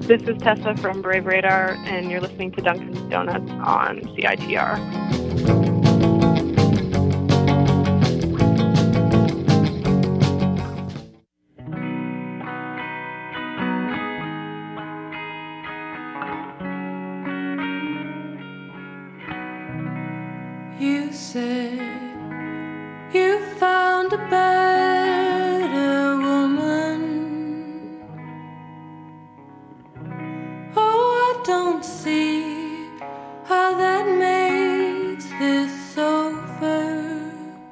This is Tessa from Brave Radar, and you're listening to Dunkin's Donuts on CITR. You said you found a better woman. Oh, I don't see how that makes this over.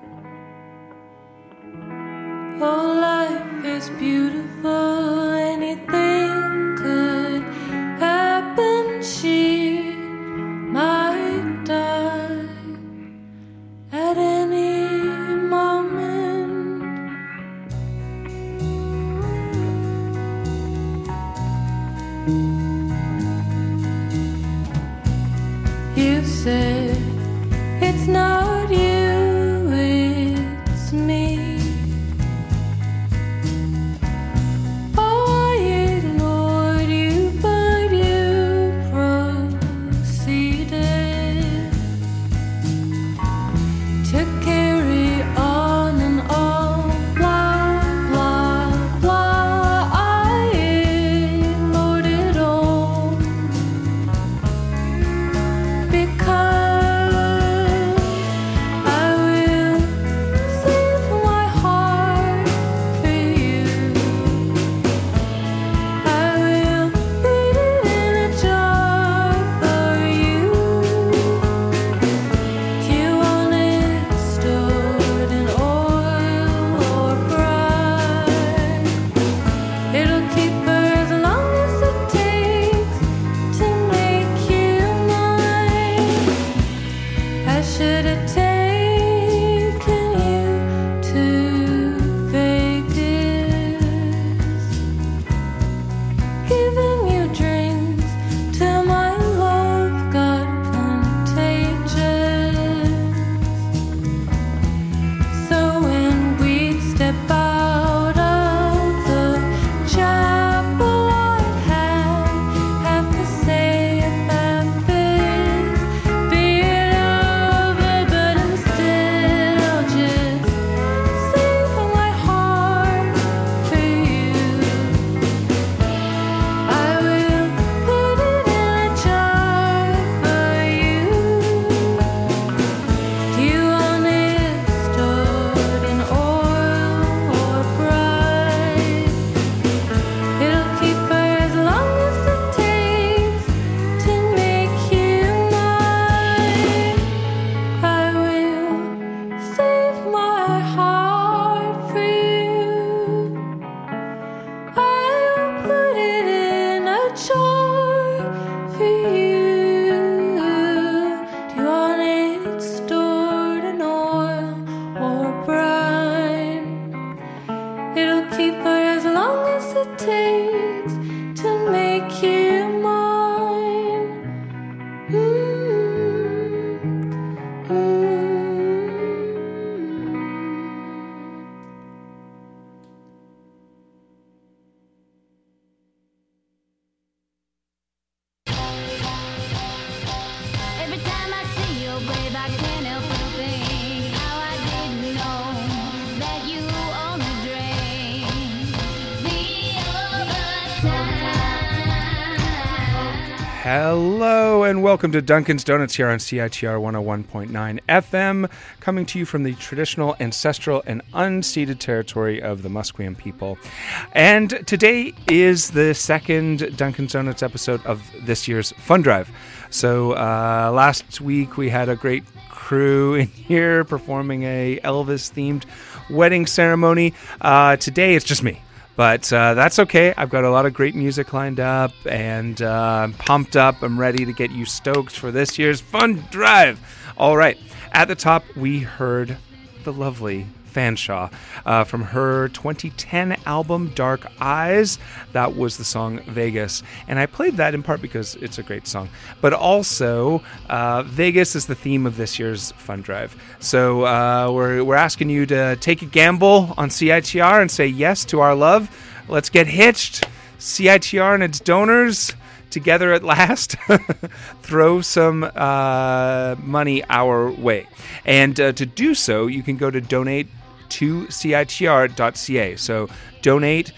Oh, life is beautiful, anything could happen. She might die at any moment. You said it's not you, it's me. Oh, I ignored you, but you proceeded to carry on and on, blah, blah, blah. I ignored it all because I will save my heart for you. I will put it in a jar for you. Do you want it stored in oil or bright? It'll keep her as long as it takes to make you mine. I should have taken you to Vegas, giving you drinks till my love got contagious. So when we'd step out of the chapel, I'd have to say about this, be it over, but instead I'll just save my heart for you. I will put it in a jar for you. Do you want it stored in oil or bright? It'll keep her as long as it takes to make you mine. I will save my heart for you. I'll put it in a jar for you. Do you want it stored in oil or brine? It'll keep her as long as it takes to make you mine. Every time I see your grave, I can't help but think how I didn't know that you only drain the overtime. Hello and welcome to Dunkin's Donuts here on CITR 101.9 FM, coming to you from the traditional, ancestral, and unceded territory of the Musqueam people. And today is the second Dunkin's Donuts episode of this year's Fund Drive. So last week we had a great crew in here performing a Elvis-themed wedding ceremony. Today it's just me. But that's okay. I've got a lot of great music lined up, and I'm pumped up. I'm ready to get you stoked for this year's Fund Drive. All right. At the top, we heard the lovely Fanshawe from her 2010 album Dark Eyes. That was the song Vegas, and I played that in part because it's a great song, but also Vegas is the theme of this year's Fund Drive. So we're asking you to take a gamble on CITR and say yes to our love. Let's get hitched. CITR and its donors together at last throw some money our way. And to do so, you can go to donate2citr.ca. So donate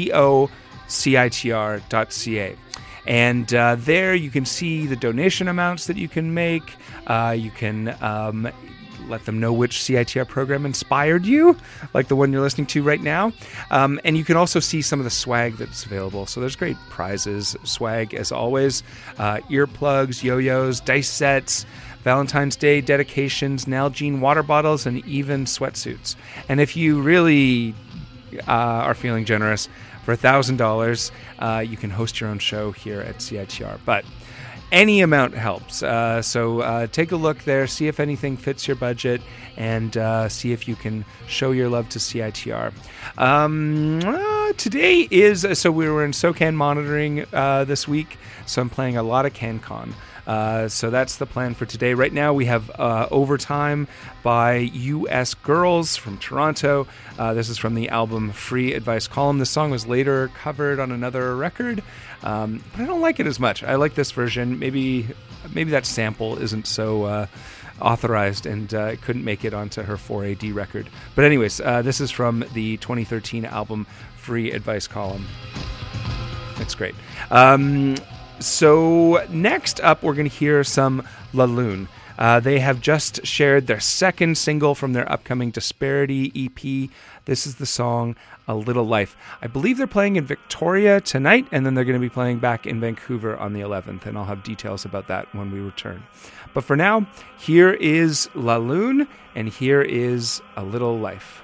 tocitr.ca. And there you can see the donation amounts that you can make. You can let them know which CITR program inspired you, like the one you're listening to right now. And you can also see some of the swag that's available. So there's great prizes, swag as always, earplugs, yo-yos, dice sets, Valentine's Day dedications, Nalgene water bottles, and even sweatsuits. And if you really are feeling generous, for $1,000, you can host your own show here at CITR. But any amount helps. So take a look there, see if anything fits your budget, and see if you can show your love to CITR. Today is, so we were in SOCAN monitoring this week, so I'm playing a lot of CanCon. So that's the plan for today. Right now we have Overtime by U.S. Girls from Toronto. This is from the album Free Advice Column. This song was later covered on another record, but I don't like it as much. I like this version. Maybe that sample isn't so authorized and it couldn't make it onto her 4AD record. But anyways, this is from the 2013 album Free Advice Column. It's great. So next up, we're going to hear some La Lune. They have just shared their second single from their upcoming Disparity EP. This is the song A Little Life. I believe they're playing in Victoria tonight, and then they're going to be playing back in Vancouver on the 11th, and I'll have details about that when we return. But for now, here is La Lune, and here is A Little Life.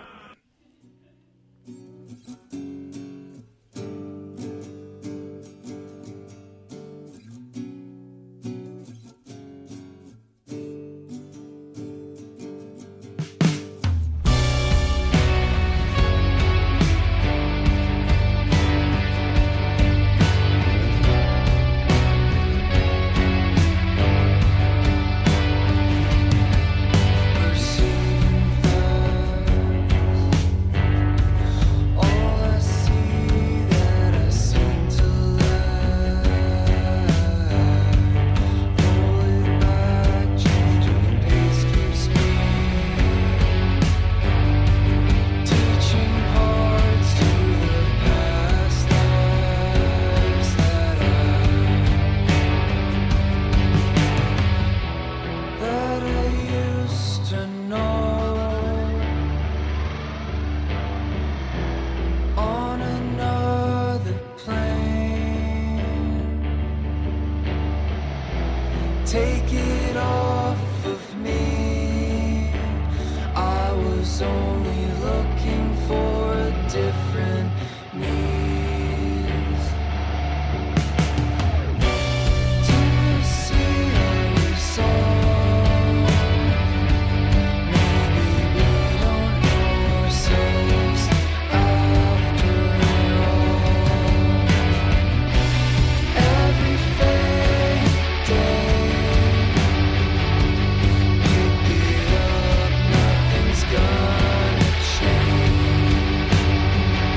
Take it off of me. I was only looking for a different means to see a result. Maybe we don't know ourselves after all. Every fake day nothing's gonna change.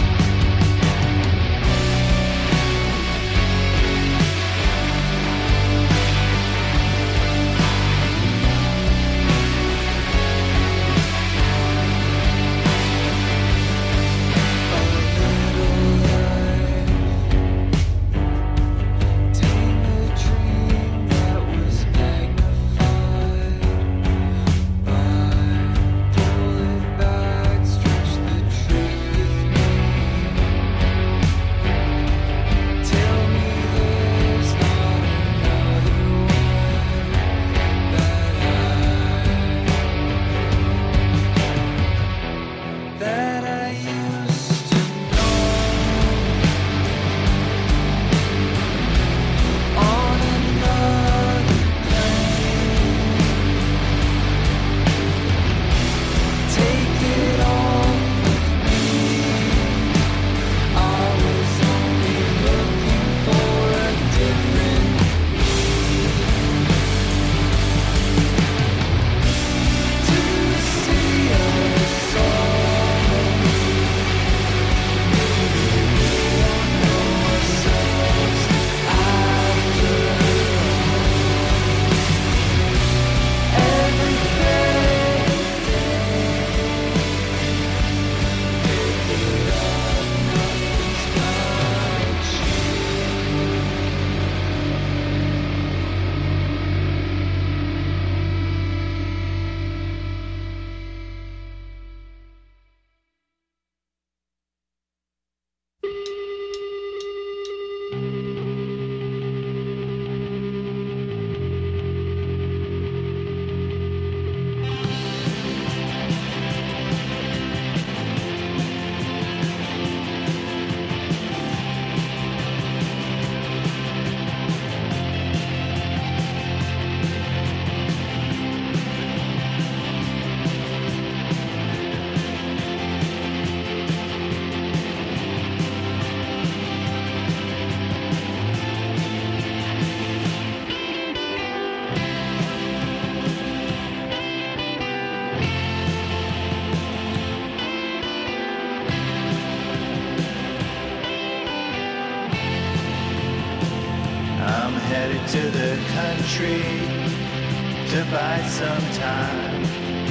headed to the country to buy some time.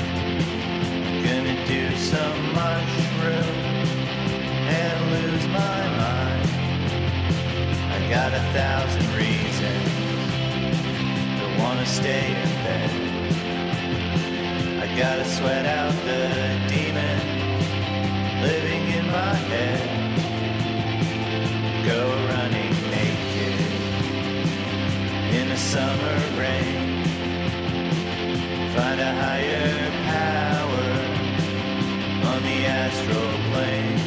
Gonna do some mushroom and lose my mind. I got 1,000 reasons to wanna stay in bed. I gotta sweat out the demon living in my head. Go running naked in the summer rain. Find a higher power on the astral plane.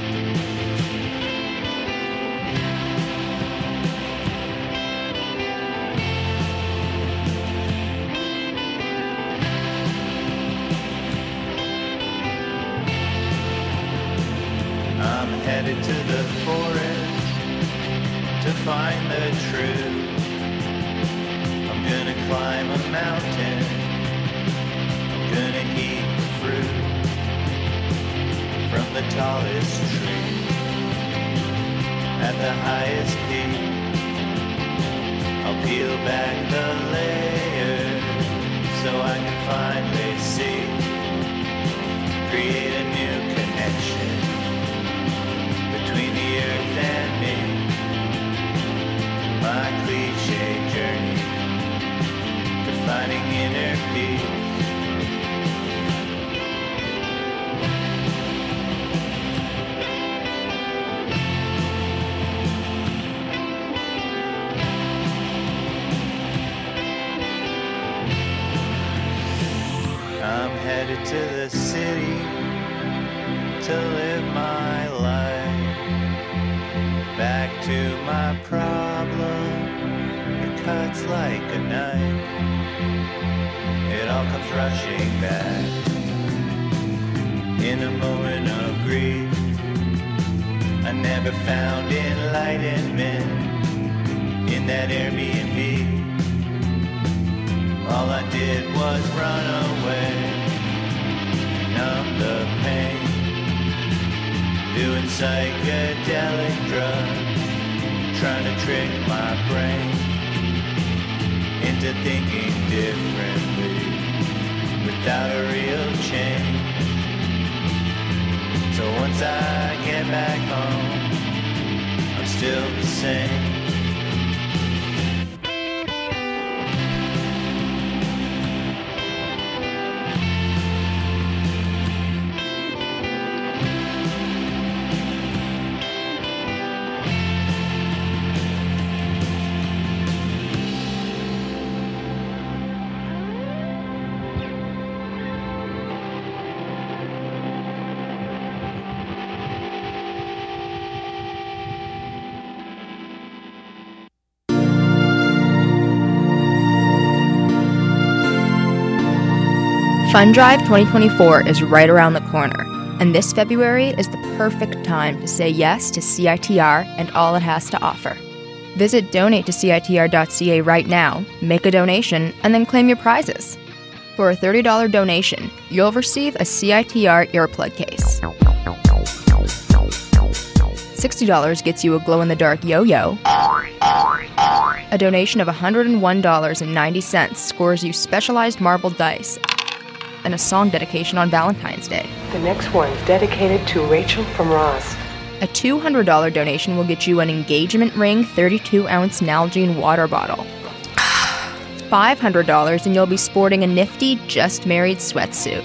I'm headed to the forest to find the truth. I'm gonna climb a mountain. I'm gonna eat the fruit from the tallest tree at the highest peak. I'll peel back the layers so I can finally see, create a new connection between the earth and me. My cliche journey to finding inner peace. I'm headed to the city to live my life. Back to my problem, it cuts like a knife. It all comes rushing back in a moment of grief. I never found enlightenment in that Airbnb. All I did was run away, numb the pain, doing psychedelic drugs, trying to trick my brain into thinking differently without a real change. So once I get back home, I'm still the same. Fun Drive 2024 is right around the corner, and this February is the perfect time to say yes to CITR and all it has to offer. Visit donate-to-CITR.ca right now, make a donation, and then claim your prizes. For a $30 donation, you'll receive a CITR earplug case. $60 gets you a glow-in-the-dark yo-yo. A donation of $101.90 scores you specialized marbled dice and a song dedication on Valentine's Day. The next one's dedicated to Rachel from Ross. A $200 donation will get you an engagement ring 32-ounce Nalgene water bottle. $500 and you'll be sporting a nifty Just Married sweatsuit.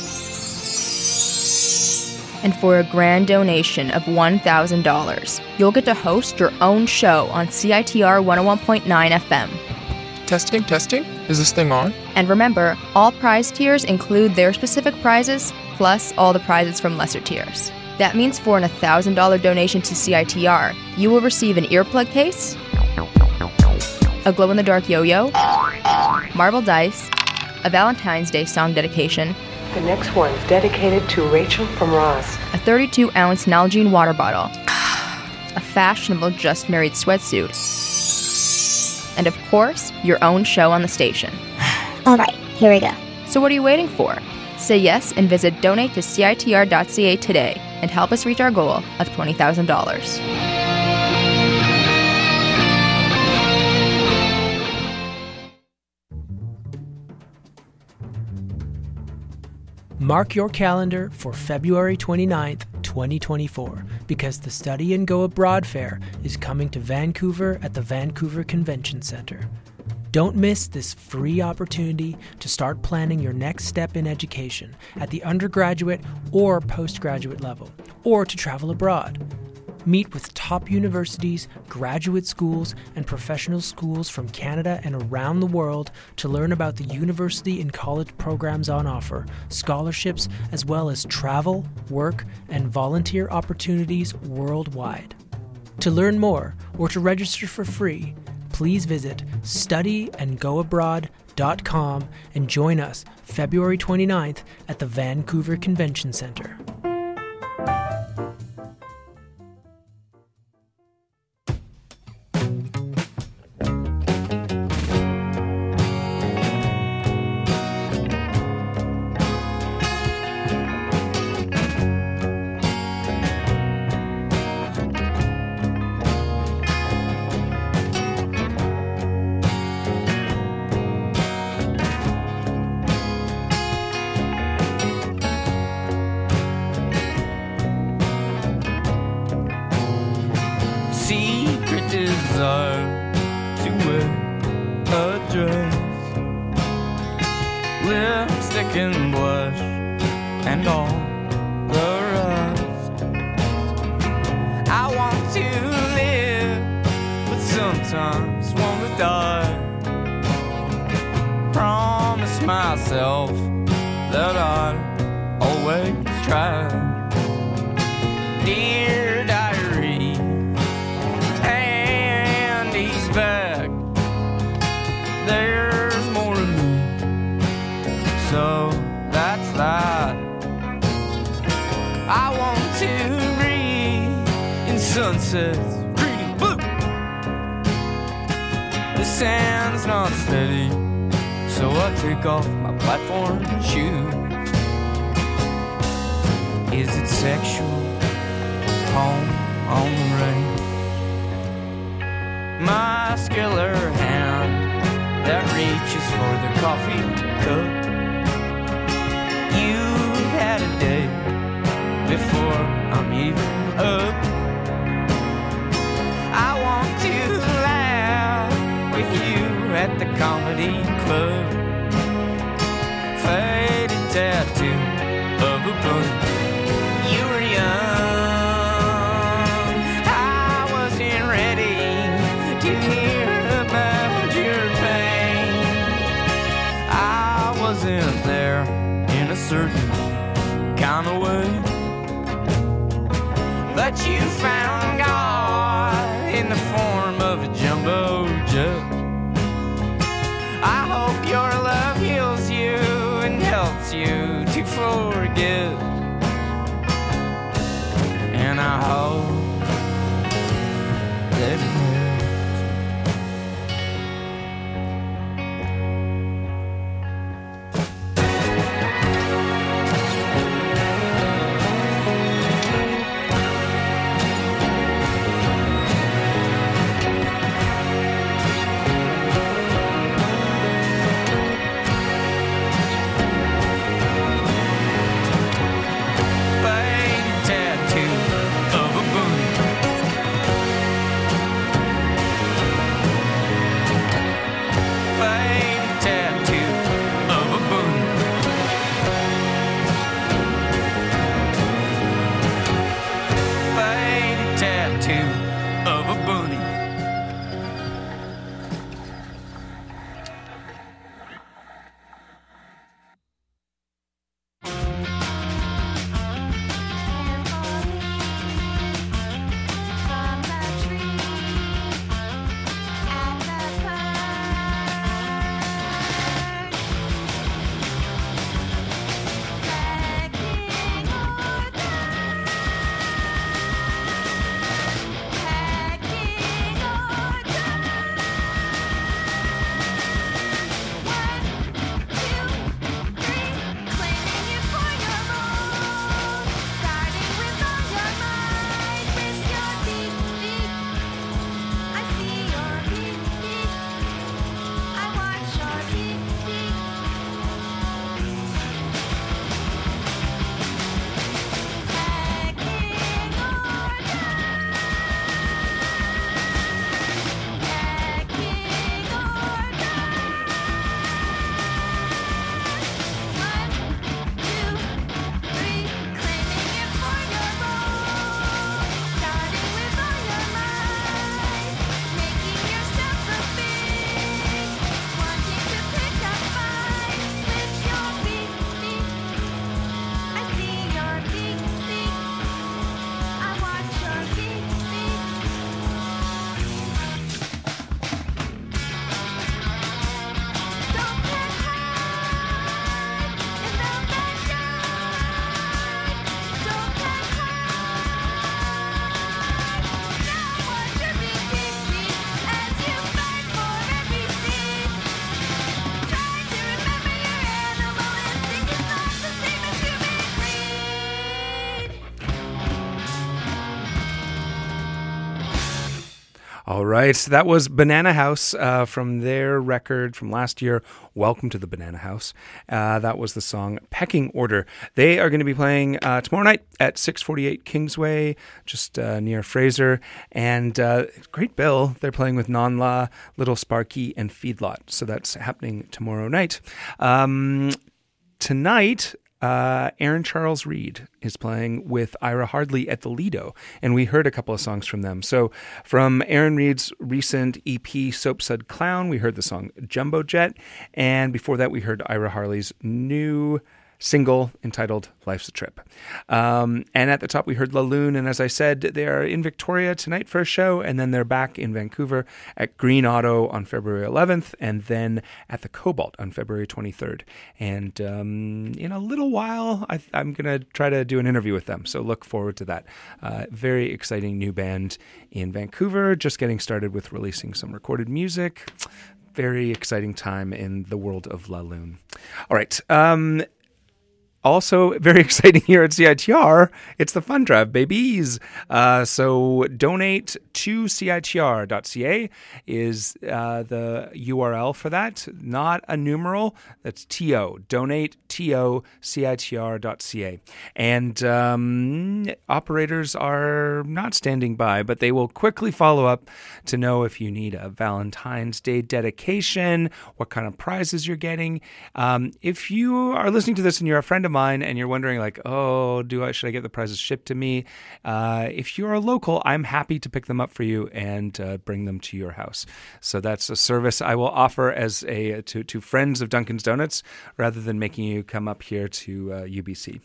And for a grand donation of $1,000, you'll get to host your own show on CITR 101.9 FM. Testing? Is this thing on? And remember, all prize tiers include their specific prizes, plus all the prizes from lesser tiers. That means for an $1,000 donation to CITR, you will receive an earplug case, a glow-in-the-dark yo-yo, marble dice, a Valentine's Day song dedication, The next one's dedicated to Rachel from Ross. a 32-ounce Nalgene water bottle, a fashionable Just Married sweatsuit, and of course, your own show on the station. All right, here we go. So what are you waiting for? Say yes and visit donate-to-CITR.ca today and help us reach our goal of $20,000. Mark your calendar for February 29th, 2024, because the Study and Go Abroad Fair is coming to Vancouver at the Vancouver Convention Centre. Don't miss this free opportunity to start planning your next step in education at the undergraduate or postgraduate level, or to travel abroad. Meet with top universities, graduate schools, and professional schools from Canada and around the world to learn about the university and college programs on offer, scholarships, as well as travel, work, and volunteer opportunities worldwide. To learn more or to register for free, please visit studyandgoabroad.com and join us February 29th at the Vancouver Convention Centre. Secret desire to wear a dress, lipstick and blush and all the rest. I want to live, but sometimes want to die. Promise myself that I'd always try. Dear diary, and he's back. There's more of me, so that's that. I want to read in sunsets, green and blue. The sand's not steady, so I take off my platform shoes. Is it sexual? Home on the range. Muscular hand that reaches for the coffee cup. You've had a day before I'm even up. I want to laugh with you at the comedy club. Faded tattoo of a bullet. You were young, I wasn't ready to hear about your pain. I wasn't there in a certain kind of way, but you found God in the form of a jumbo jet. I hope your love heals you and helps you to forget. And I hope that it tattoo of a All right, that was Banana House from their record from last year, Welcome to the Banana House. That was the song Pecking Order. They are going to be playing tomorrow night at 648 Kingsway, just near Fraser. And great bill. They're playing with Non-La, Little Sparky, and Feedlot. So that's happening tomorrow night. Tonight, Aaron Charles Reed is playing with Ira Hardley at the Lido, and we heard a couple of songs from them. So from Aaron Reed's recent EP, Soapsud Clown, we heard the song Jumbo Jet, and before that we heard Ira Hardley's new single entitled Life's a Trip. And at the top we heard La Lune, and as I said, they are in Victoria tonight for a show, and then they're back in Vancouver at Green Auto on February 11th, and then at the Cobalt on February 23rd. And in a little while, I'm going to try to do an interview with them, so look forward to that. Very exciting new band in Vancouver, just getting started with releasing some recorded music. Very exciting time in the world of La Lune. All right. Also, very exciting here at CITR, it's the Fund Drive, babies. So donate to CITR.ca is the URL for that. Not a numeral, that's TO. Donate TO CITR.ca. And operators are not standing by, but they will quickly follow up to know if you need a Valentine's Day dedication, what kind of prizes you're getting. If you are listening to this and you're a friend of mine and you're wondering like, oh, should I get the prizes shipped to me? If you're a local, I'm happy to pick them up for you and bring them to your house. So that's a service I will offer as to friends of Dunkin's Donuts rather than making you come up here to UBC.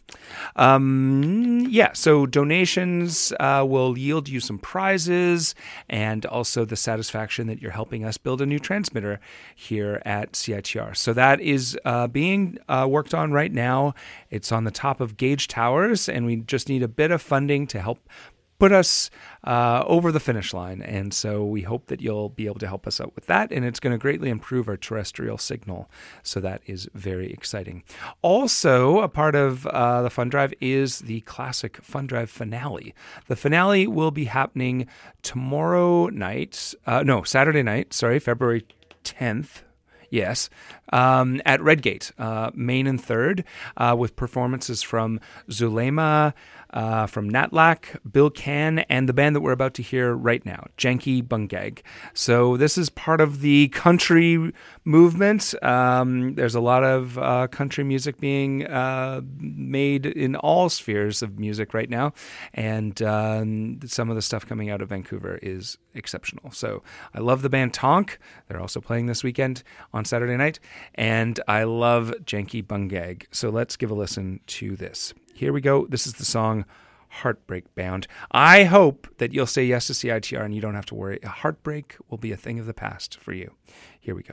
So donations will yield you some prizes and also the satisfaction that you're helping us build a new transmitter here at CITR. So that is being worked on right now. It's on the top of Gage Towers, and we just need a bit of funding to help put us over the finish line. And so we hope that you'll be able to help us out with that, and it's going to greatly improve our terrestrial signal. So that is very exciting. Also, a part of the Fund Drive is the classic Fund Drive finale. The finale will be happening Saturday night, February 10th. Yes, at Redgate, Main and 3rd, with performances from Zulema, from Natlak, Bill Can, and the band that we're about to hear right now, Janky Bungag. So this is part of the country movement. There's a lot of country music being made in all spheres of music right now, and some of the stuff coming out of Vancouver is exceptional. So I love the band Tonk. They're also playing this weekend on Saturday night, and I love Janky Bungag. So let's give a listen to this. Here we go. This is the song Heartbreak Bound. I hope that you'll say yes to CITR and you don't have to worry. A heartbreak will be a thing of the past for you. Here we go.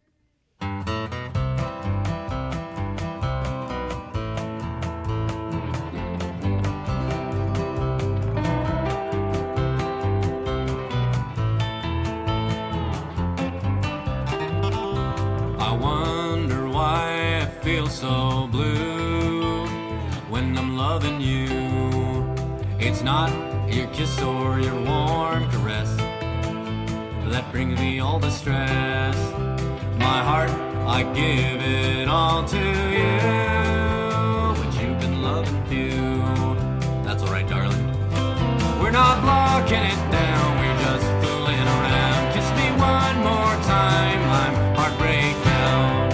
I wonder why I feel so blue when I'm loving you. It's not your kiss or your warm caress that brings me all the stress. My heart, I give it all to you, but you can love and few. That's alright, darling. We're not blocking it down, we're just fooling around. Kiss me one more time, I'm heartbreak bound.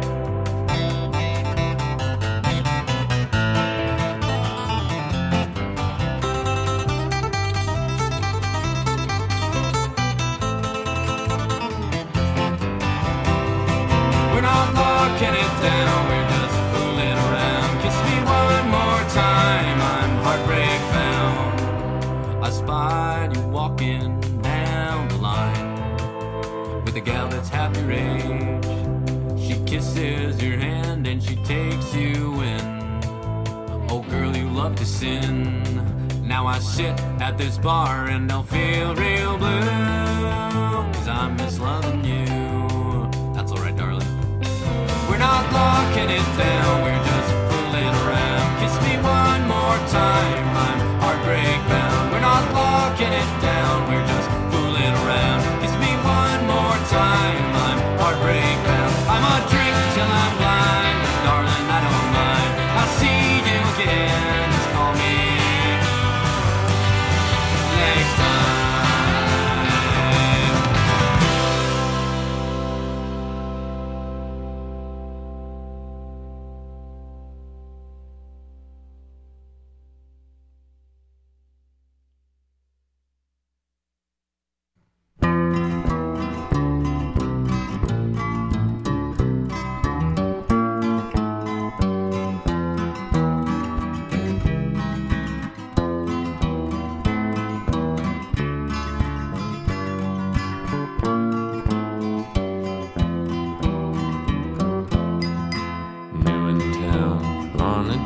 We're not locking it down, we're just fooling around. Kiss me one more time, I'm heartbreak bound. I spied you walking down the line with a gal that's half your age. She kisses your hand and she takes you in. Oh girl, you love to sin. Now I sit at this bar and don't feel real blue, 'cause I miss loving you. That's alright, darling. We're not locking it down, we're just fooling around. Kiss me one more time, I'm heartbreak bound. We're not locking it down, we're just fooling around.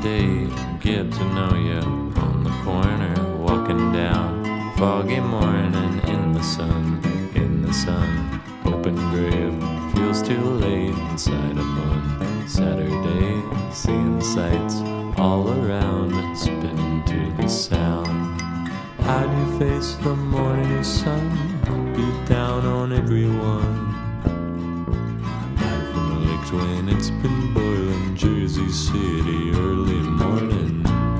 Saturday, get to know you on the corner, walking down foggy morning in the sun, open grave, feels too late inside a bun. Saturday, seeing sights all around, spinning to the sound. Hide your face, the morning sun, beat down on everyone. Hide from the lakes when it's been boiling, Jersey City, early morning.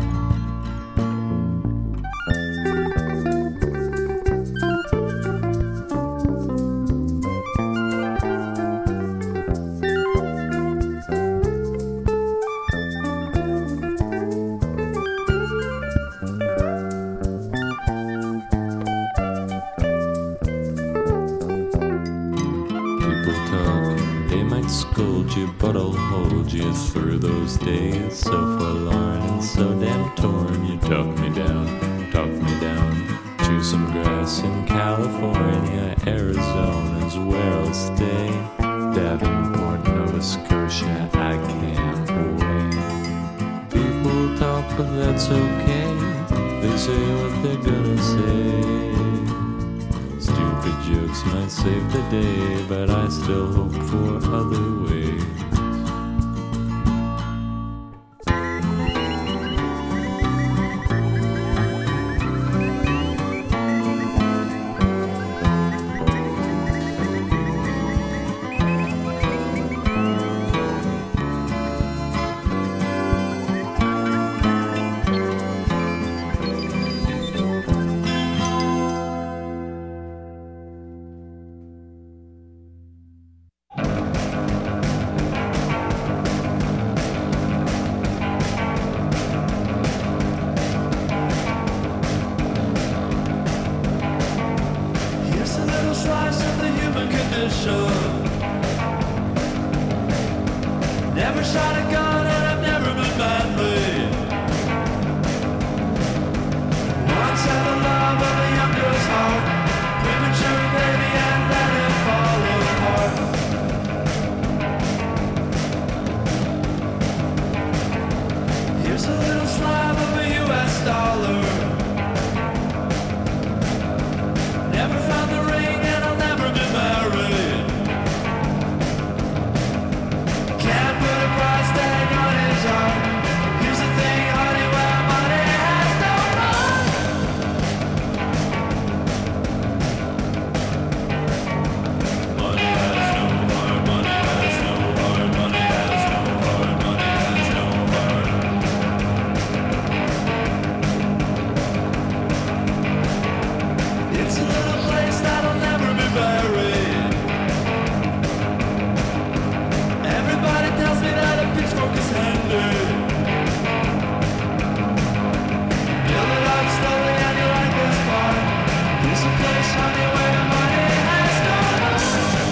But I'll hold you for those days so forlorn and so damn torn. You talk me down to some grass in California. Arizona's where I'll stay. Davenport, Nova Scotia, I can't wait. People talk, but that's okay. They say what they're gonna say. Stupid jokes might save the day, but I still hope for other ways. Never shot a gun and I've never been badly. Once had the love of a young girl's heart, premature baby and let it fall apart. Here's a little slab of a US dollar. Never found the ring and I'll never be married. Can't put a price tag on his heart. Here's the thing, honey, where money has no heart. Money has no heart, money has no heart, money has no heart, money has no heart. It's a little place that'll never be buried. Everybody tells me that a pitchfork is handy. Build it up slowly and you like this part. Here's a place, honey, where money has no heart.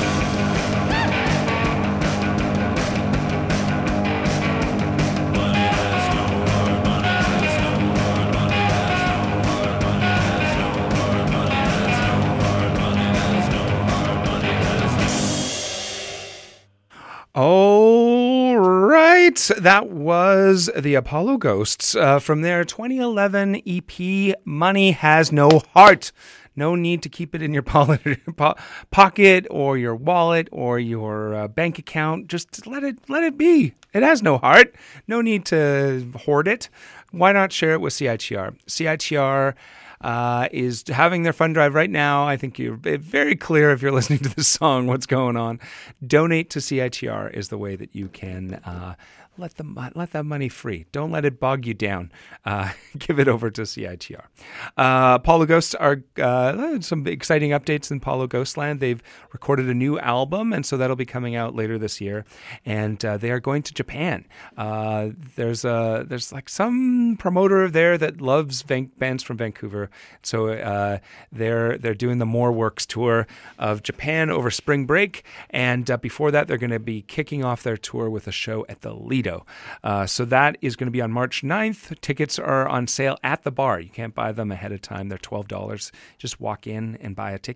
Money has no heart, money has no heart, money has no heart, money has no heart, money has no heart, money has no heart, money has no heart. All right, that was the Apollo Ghosts from their 2011 EP, Money Has No Heart. No need to keep it in your pocket or your wallet or your bank account. Just let it be. It has no heart. No need to hoard it. Why not share it with CITR? CITR is having their fund drive right now. I think you're very clear if you're listening to this song what's going on. Donate to CITR is the way that you can let that money free. Don't let it bog you down. Give it over to CITR. Apollo Ghosts are some exciting updates in Apollo Ghostland. They've recorded a new album, and so that'll be coming out later this year. And they are going to Japan. There's like some promoter there that loves bands from Vancouver. So they're doing the More Works tour of Japan over spring break, and before that, they're going to be kicking off their tour with a show at the Lido. So that is going to be on March 9th. Tickets are on sale at the bar. You can't buy them ahead of time. They're $12. Just walk in and buy a ticket.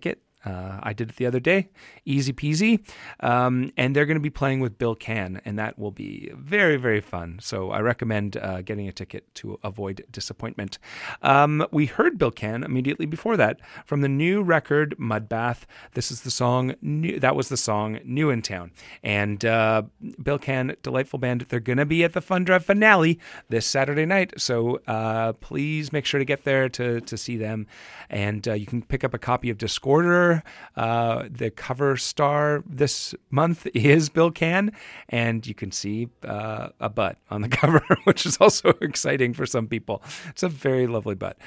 I did it the other day. Easy peasy. And they're going to be playing with Bill Can, and that will be very, very fun. So I recommend getting a ticket to avoid disappointment. We heard Bill Can immediately before that from the new record, Mudbath. This is the song, that was the song, New in Town. And Bill Can, delightful band. They're going to be at the Fun Drive finale this Saturday night. So please make sure to get there to see them. And you can pick up a copy of Discorder. The cover star this month is Bill Can, and you can see a butt on the cover, which is also exciting for some people. It's a very lovely butt.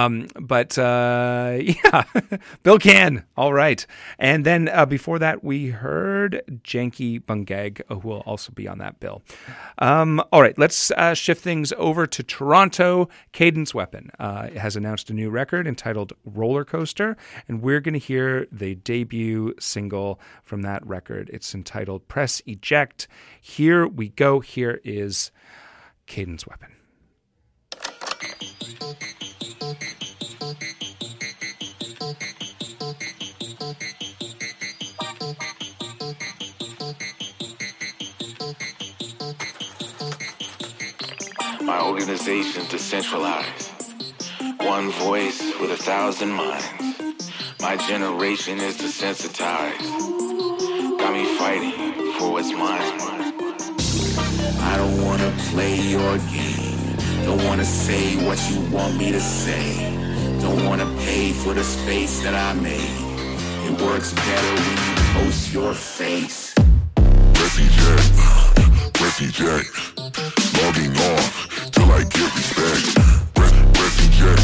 Yeah, Bill Can. All right. And then before that, we heard Janky Bungag, who will also be on that bill. All right, let's shift things over to Toronto. Cadence Weapon has announced a new record entitled Roller Coaster, and we're going to hear the debut single from that record. It's entitled Press Eject. Here we go. Here is Cadence Weapon. My organization's decentralized. One voice with 1,000 minds. My generation is desensitized. Got me fighting for what's mine. I don't wanna play your game. Don't wanna say what you want me to say. Don't wanna pay for the space that I made. It works better when you post your face. Press eject, logging off till I get respect. Press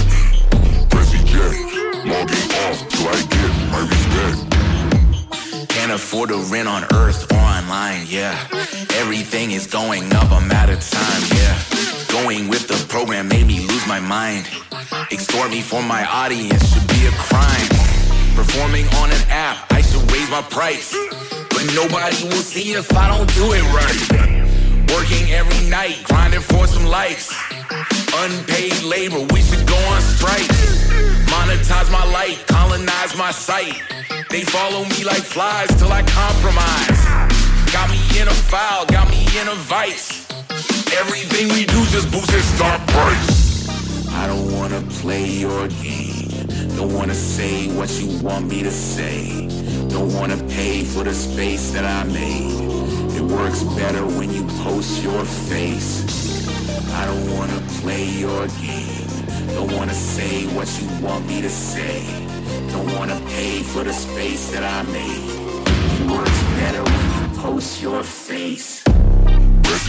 eject, logging off till I get my respect. Can't afford to rent on Earth or online, yeah. Everything is going up, I'm out of time, yeah. Going with the program made me lose my mind. Extort me for my audience should be a crime. Performing on an app, I should raise my price. But nobody will see if I don't do it right. Working every night, grinding for some likes. Unpaid labor, we should go on strike. Monetize my light, colonize my site. They follow me like flies till I compromise. Got me in a foul, got me in a vice. Everything we do just boosts its stock price. I don't wanna play your game. Don't wanna say what you want me to say. Don't wanna pay for the space that I made. It works better when you post your face. I don't wanna play your game. Don't wanna say what you want me to say. Don't wanna pay for the space that I made. It works better when you post your face. Press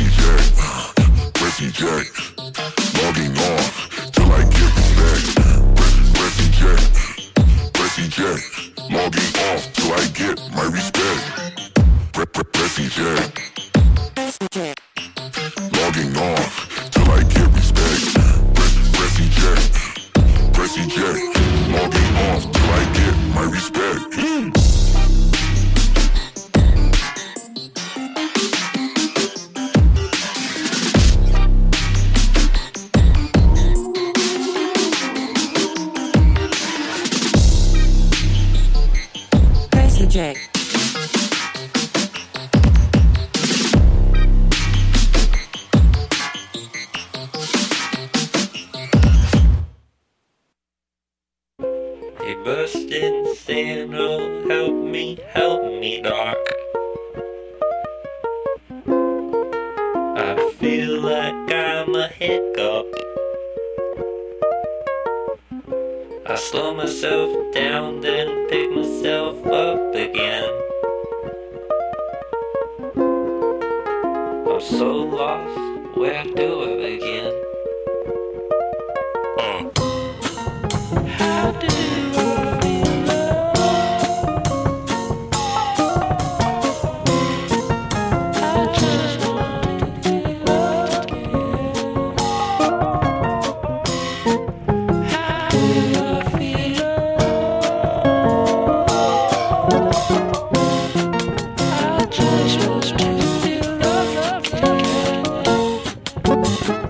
eject, logging off till I get respect. Press eject, logging off till I get my respect. Press eject, logging off till I get respect. Press eject, logging off till I get my respect. Press eject. Hey, busted Santa, help me, Doc. I feel like I'm a hiccup. I slow myself down, then pick myself up again. I'm so lost, where do I begin? How do I feel love? I just want to feel loved again. How do I feel love? I just want to feel loved again.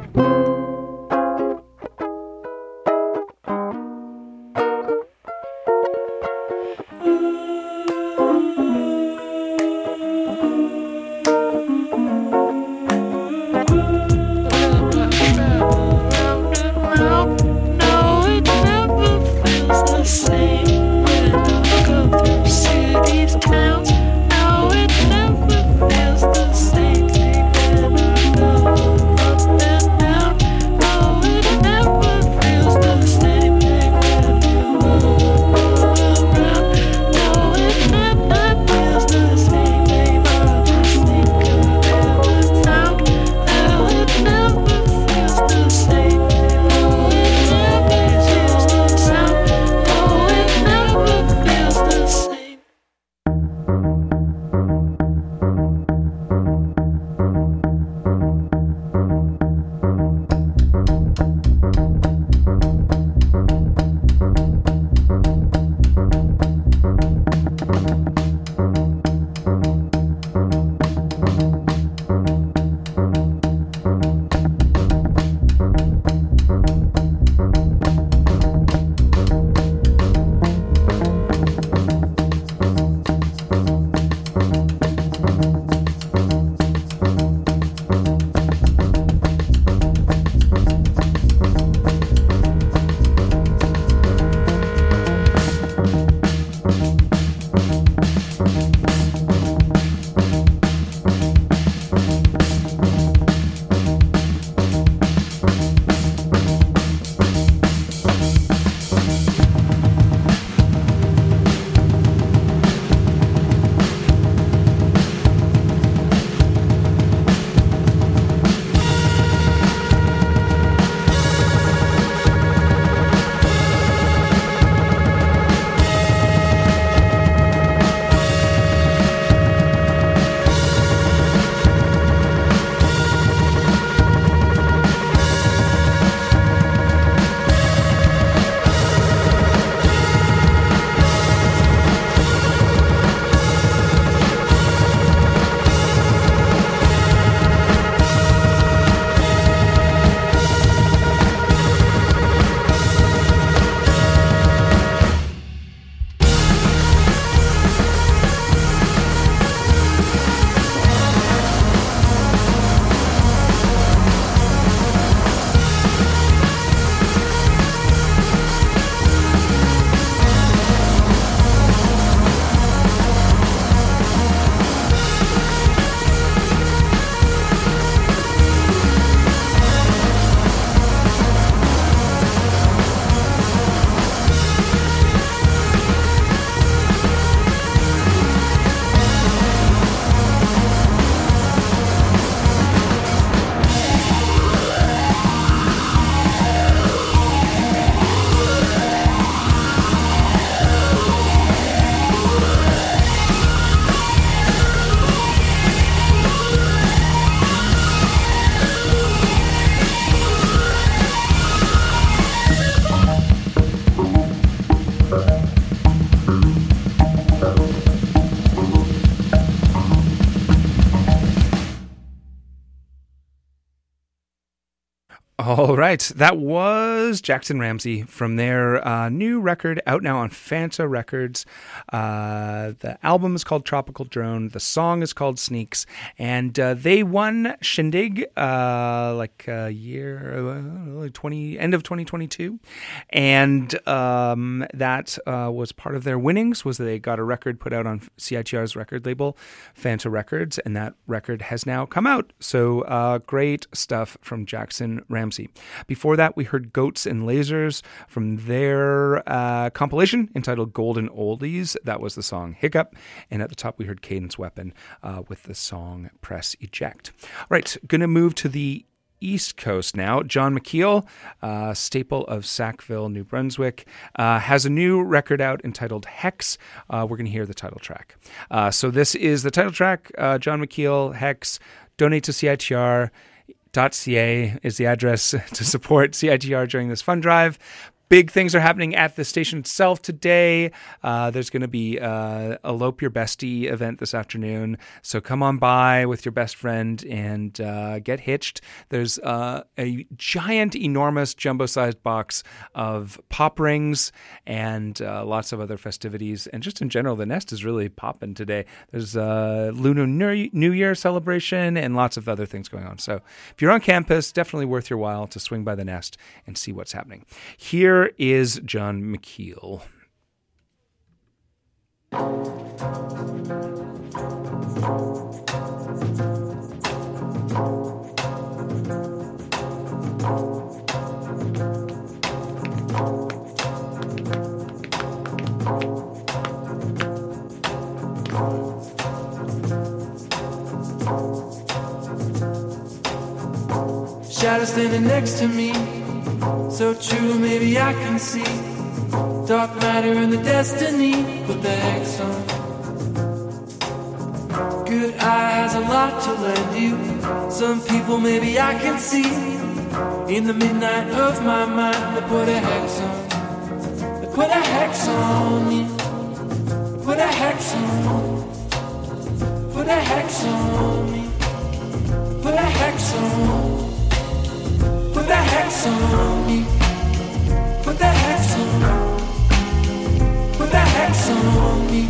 All right, that was Jackson Ramsey from their new record out now on Fanta Records. The album is called Tropical Drone. The song is called Sneaks, and they won Shindig like a year, end of 2022, and that was part of their winnings. Was that they got a record put out on CITR's record label, Fanta Records, and that record has now come out. So great stuff from Jackson Ramsey. Before that, we heard Goats and Lasers from their compilation entitled Golden Oldies. That was the song Hiccup. And at the top, we heard Cadence Weapon with the song Press Eject. All right, going to move to the East Coast now. John McKeel, staple of Sackville, New Brunswick, has a new record out entitled Hex. We're going to hear the title track. So this is the title track, John McKeel, Hex. Donate to CITR. .ca is the address to support CITR during this fund drive. Big things are happening at the station itself today. There's going to be a Elope Your Bestie event this afternoon. So come on by with your best friend and get hitched. There's a giant, enormous, jumbo-sized box of pop rings and lots of other festivities. And just in general, the Nest is really popping today. There's a Lunar New Year celebration and lots of other things going on. So if you're on campus, definitely worth your while to swing by the Nest and see what's happening. Here is John McKeel. Shadow standing next to me, so true, maybe I can see dark matter and the destiny. Put the hex on. Good eye has a lot to lend you. Some people maybe I can see in the midnight of my mind. They put a hex on. They put a hex on me. They put a hex on. Put a hex on me. Put a hex on. Put the hex on me. Put the hex on. Put the hex on me.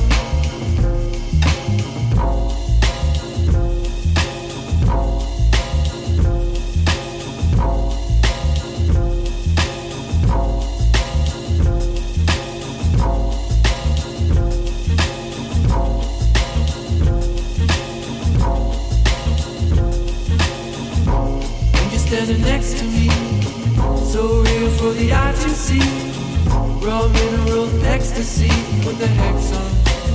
standing next to me. So real for the eye to see. Raw mineral ecstasy with the hex on.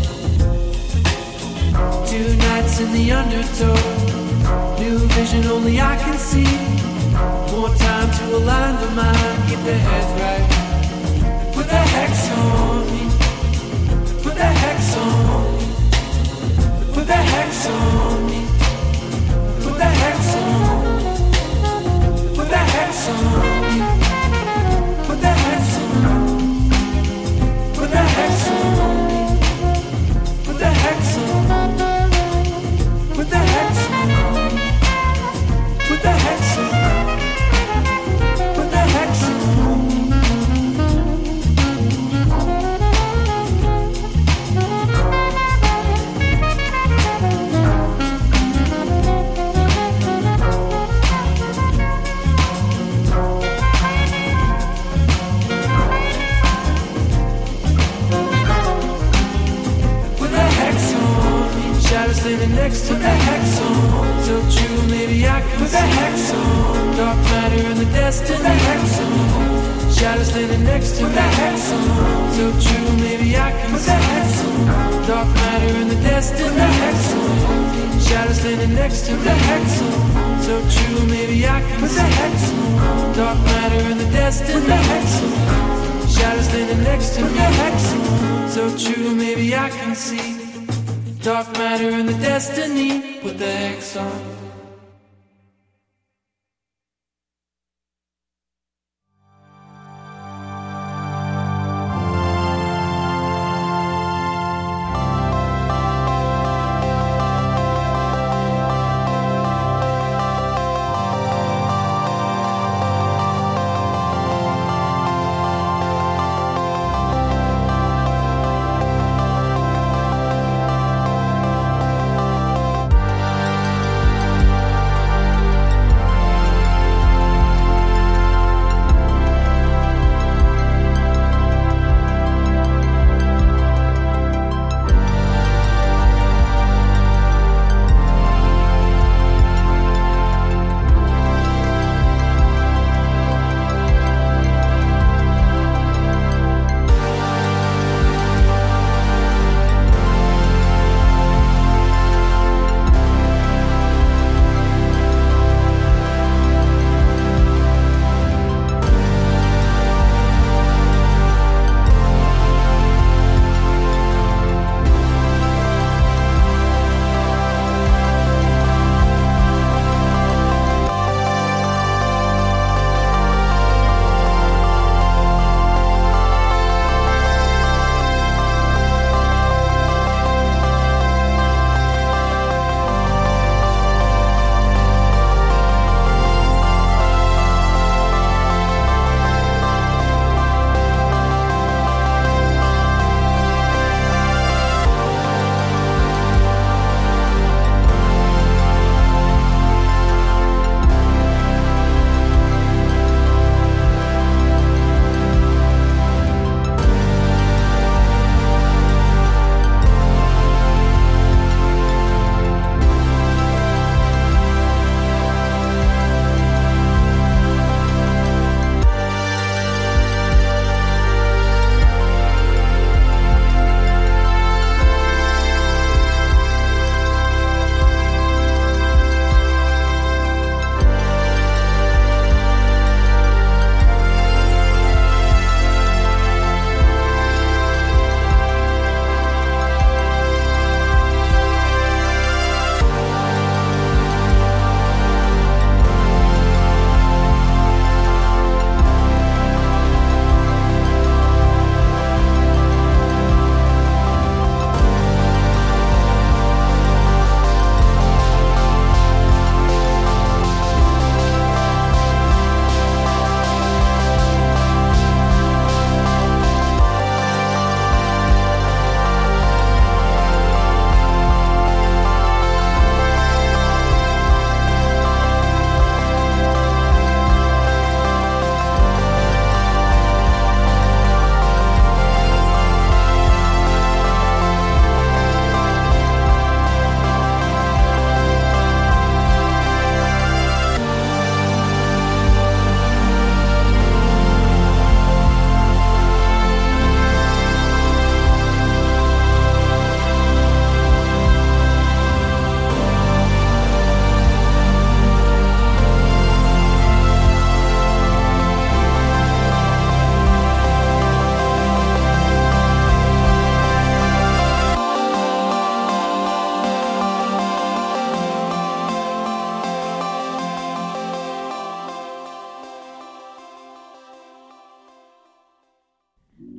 2 nights in the undertow. New vision only I can see. More time to align the mind. Get the head right. Put the hex on me. Put the hex on me. Put the hex on me. Put the hex on me. Put the hex on me. Put the hex on me. Put the hex on me. Put the hex on me. Put the hex on me. Put the hex on me. Put the hex on me. Shadows standing next to the hex on. So true, maybe I can put the hex on. Dark matter and the destiny. The hex on. Shadows standing next to the hex on. So true, maybe I can put the hex on. Dark matter and the destiny. The hex on. Shadows standing next to the hex on. So true, maybe I can put the hex on. Dark matter and the destiny. The hex on. Shadows standing next to the hex on. So true, maybe I can see. Dark matter and the destiny, put the hex on.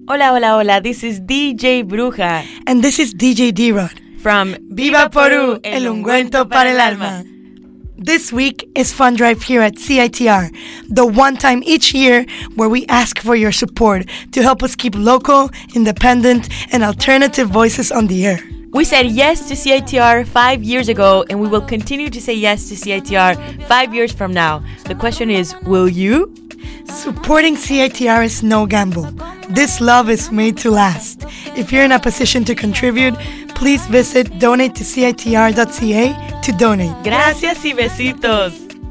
Hola, hola, hola. This is DJ Bruja. And this is DJ D-Rod. From Viva Porú, el ungüento para el alma. This week is Fun Drive here at CITR, the one time each year where we ask for your support to help us keep local, independent, and alternative voices on the air. We said yes to CITR 5 years ago, and we will continue to say yes to CITR 5 years from now. The question is, will you? Supporting CITR is no gamble. This love is made to last. If you're in a position to contribute, please visit donate2citr.ca to donate. Gracias y besitos.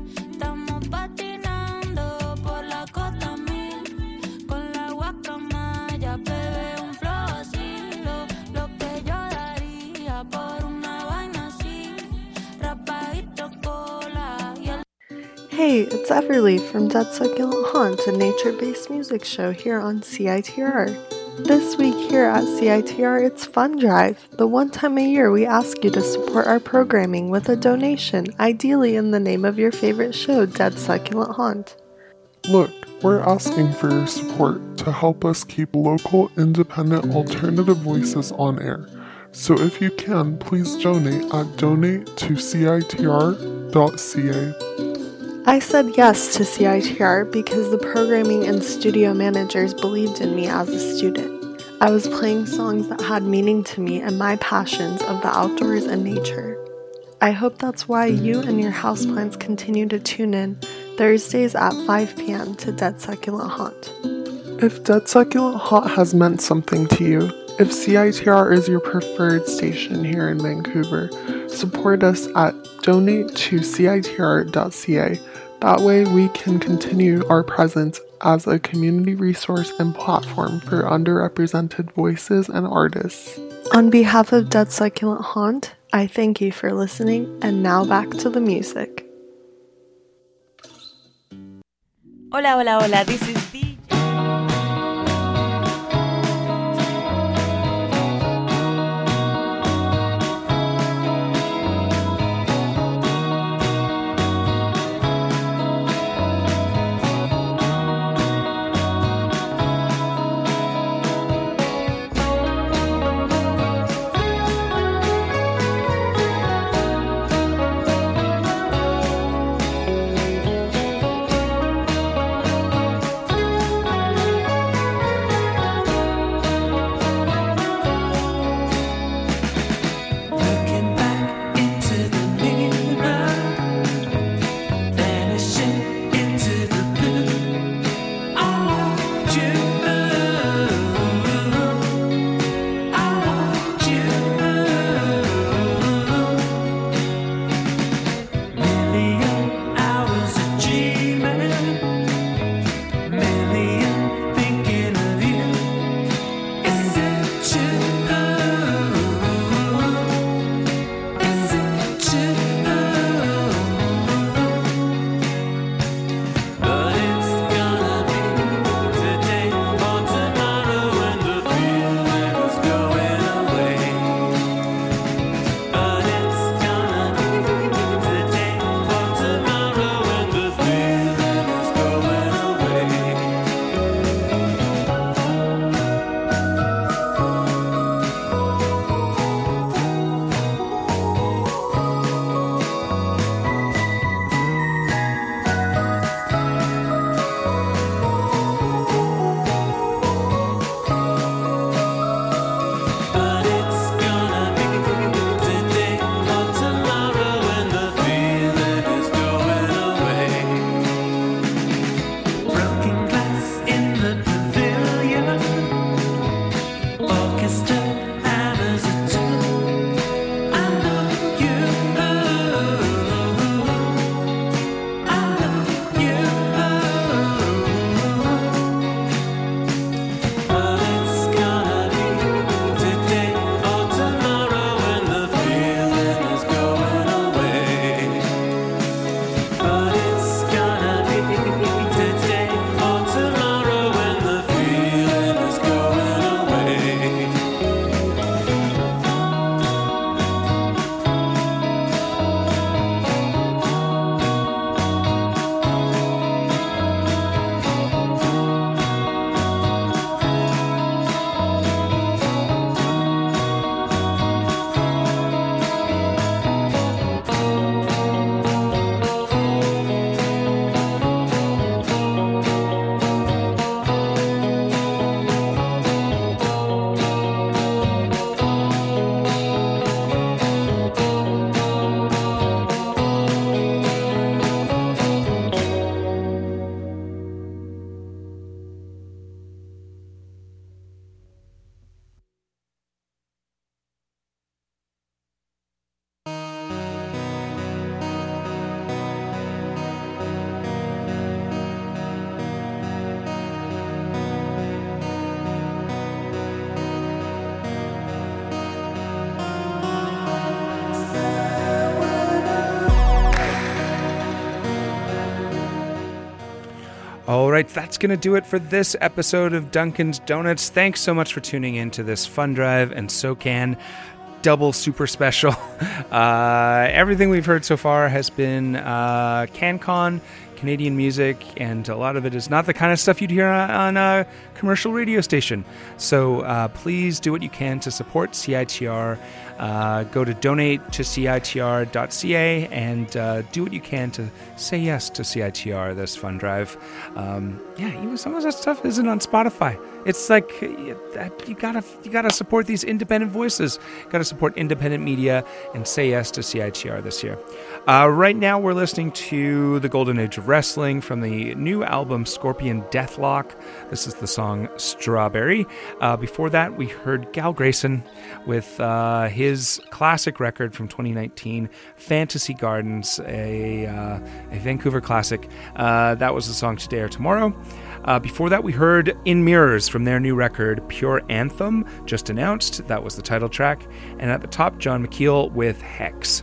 Hey, it's Everly from Dead Succulent Haunt, a nature-based music show here on CITR. This week here at CITR, it's Fun Drive, the one time a year we ask you to support our programming with a donation, ideally in the name of your favorite show, Dead Succulent Haunt. Look, we're asking for your support to help us keep local, independent, alternative voices on air. So if you can, please donate at donate2citr.ca. I said yes to CITR because the programming and studio managers believed in me as a student. I was playing songs that had meaning to me and my passions of the outdoors and nature. I hope that's why you and your houseplants continue to tune in Thursdays at 5 p.m. to Dead Succulent Haunt. If Dead Succulent Haunt has meant something to you, if CITR is your preferred station here in Vancouver, support us at donate2citr.ca. That way we can continue our presence as a community resource and platform for underrepresented voices and artists. On behalf of Dead Succulent Haunt, I thank you for listening, and now back to the music. Hola, hola, hola. This is DJ. right, that's going to do it for this episode of Dunkin's Donuts. Thanks so much for tuning in to this Fun Drive and SoCan double super special. Everything we've heard so far has been CanCon, Canadian music, and a lot of it is not the kind of stuff you'd hear on a commercial radio station. So please do what you can to support CITR. Go to donate-to-CITR.ca and do what you can to say yes to CITR this Fun Drive. Even some of that stuff isn't on Spotify. It's like you gotta support these independent voices. Gotta support independent media and say yes to CITR this year. Right now we're listening to the Golden Age of Wrestling from the new album Scorpion Deathlock. This is the song Strawberry. Before that we heard Gal Grayson with his classic record from 2019, Fantasy Gardens, a Vancouver classic. That was the song Today or Tomorrow. Before that, we heard In Mirrors from their new record, Pure Anthem, just announced. That was the title track. And at the top, John McKeel with Hex.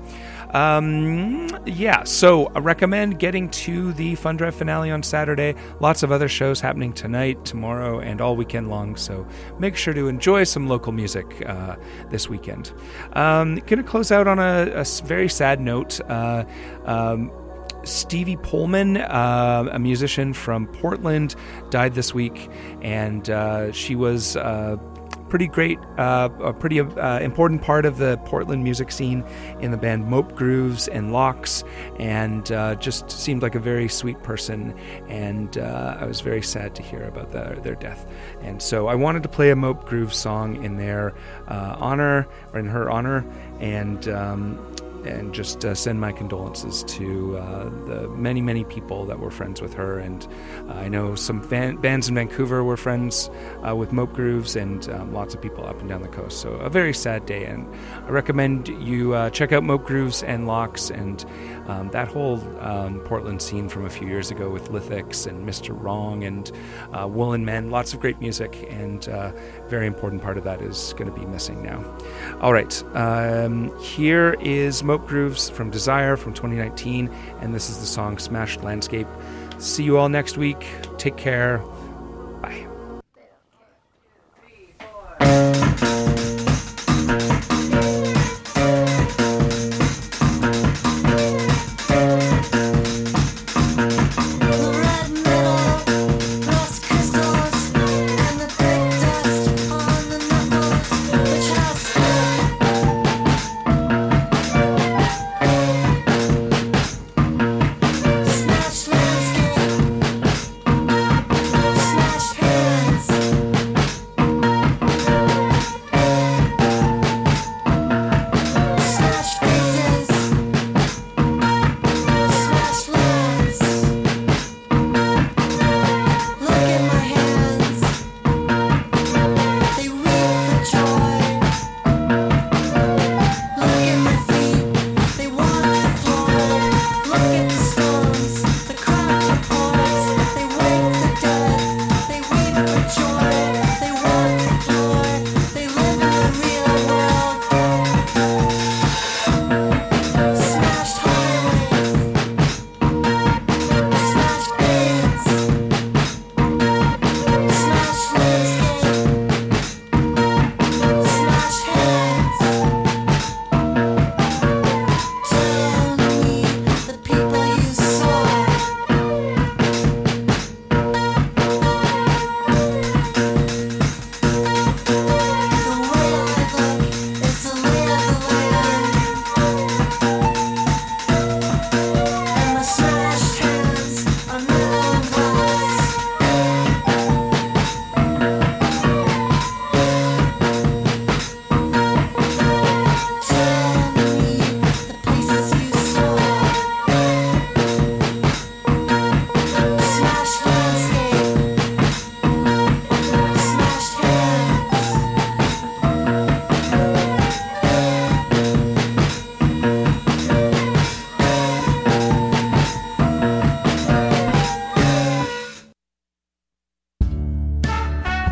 So I recommend getting to the Fun Drive finale on Saturday. Lots of other shows happening tonight, tomorrow, and all weekend long. So make sure to enjoy some local music this weekend. Going to close out on a very sad note. Stevie Pullman, a musician from Portland, died this week, and she was pretty great, a pretty important part of the Portland music scene in the band Mope Grooves and Locks, and just seemed like a very sweet person, and I was very sad to hear about their death. And so I wanted to play a Mope Grooves song in their honor, or in her honor, and just send my condolences to the many, many people that were friends with her. And I know some bands in Vancouver were friends with Mope Grooves, and lots of people up and down the coast. So a very sad day, and I recommend you check out Mope Grooves and Locks and that whole Portland scene from a few years ago with Lithics and Mr. Wrong and Woolen Men. Lots of great music, and very important part of that is going to be missing now. All right, here is Mope Grooves from Desire from 2019, and this is the song Smashed Landscape. See you all next week. Take care. Bye.